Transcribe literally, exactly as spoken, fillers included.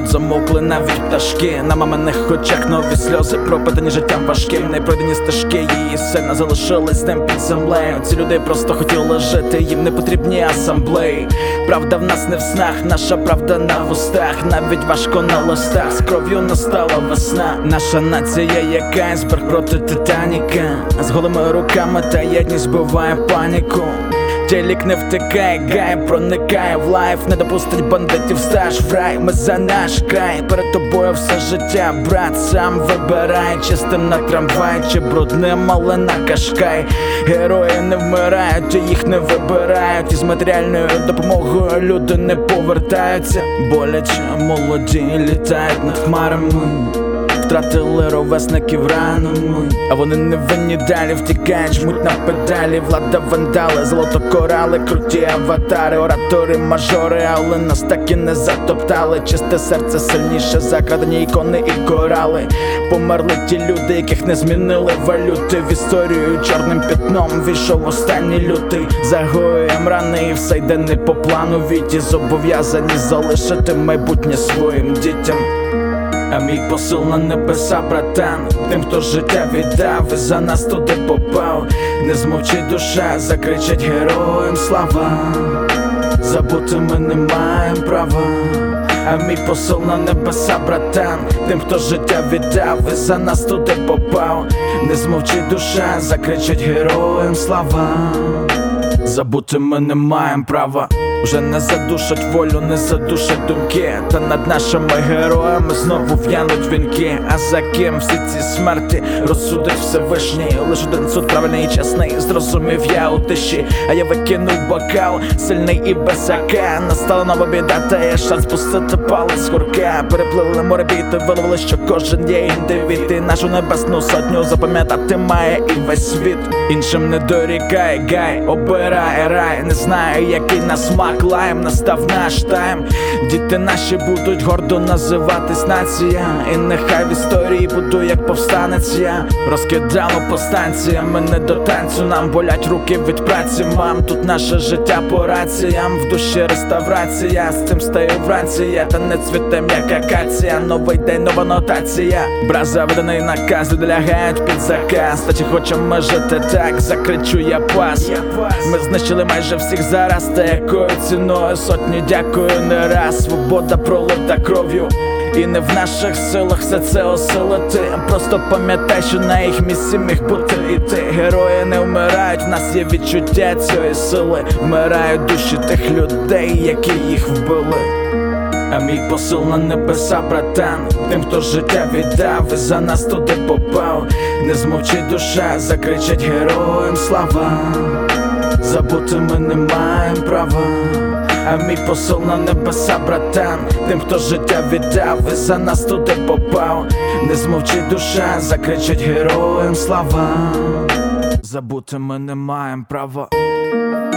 замовкли навіть пташки. На маминих очах нові сльози, пропитані життям важким. Непройдені стежки, її сильно залишились з ним під землею. Ці люди просто хотіли жити, їм не потрібні асамблеї. Правда в нас не в снах, наша правда на вустах. Навіть важко на листах, з кров'ю настала весна. Наша нація як айсберг проти Титаніка. З голими руками та єдність збиває паніку. Телік не втикає, гай проникає в лайф. Не допустить бандитів стаж в рай. Ми за наш край, перед тобою все життя, брат, сам вибирай. Чистим на трамвай чи брудним, але на Кашкай. Герої не вмирають, і їх не вибирають. Із матеріальною допомогою люди не повертаються. Боляче молоді літають над хмарами. Втратили ровесників ранами, а вони не винні, далі втікають, жмуть на педалі. Влада, вандали, золото корали, круті аватари, оратори, мажори, але нас так і не затоптали. Чисте серце сильніше, закрадені ікони і корали. Померли ті люди, яких не змінили валюти. В історію чорним пятном війшов останній лютий. Загоюєм рани і все йде не по плану. Віті зобов'язані залишити майбутнє своїм дітям. А мій посил на небеса, братан, тим, хто життя віддав і за нас туди попав. Не змовчить душа, закричать героям слава. Забути ми не маєм права. А мій посил на небеса, братан, тим, хто життя віддав і за нас туди попав. Не змовчить душа, закричать героям слава. Забути ми не маєм права. Вже не задушать волю, не задушать думки. Та над нашими героями знову в'януть вінки. А за ким всі ці смерті розсудить Всевишній? Лиш один суд правильний і чесний, зрозумів я у тиші. А я викинув бокал, сильний і без ака. Настала нова біда, та є шанс пустити палець з курка. Переплили море біти, виловили, що кожен є індивід. І нашу небесну сотню запам'ятати має і весь світ. Іншим не дорікай, гай, обирай рай. Не знаю, який на смак лайм, настав наш тайм. Діти наші будуть гордо називатись нація. І нехай в історії буду як повстанець я. Розкидало по станціям, ми не до танцю. Нам болять руки від праці, мам. Тут наше життя по раціям. В душі реставрація, з цим стаю вранці я. Та не цвітем як акація. Новий день, нова нотація. Браза, виданий наказ, люди лягають під заказ. Та чи хочемо ми жити так, закричу я пас. Ми знищили майже всіх зараз, та якою ціною сотні дякую не раз. Свобода пролита кров'ю, і не в наших силах все це осилити. Просто пам'ятай, що на їх місці міг бути і ти. Герої не вмирають, в нас є відчуття цієї сили. Вмирають душі тих людей, які їх вбили. А мій посил на небеса, братан, тим, хто життя віддав і за нас туди попав. Не змовчить душа, закричать героям слава. Забути ми не маєм права. А мій посил на небеса, братан, тим, хто життя віддав і за нас туди попав. Не змовчить душа, закричать героям слава. Забути ми не маєм права.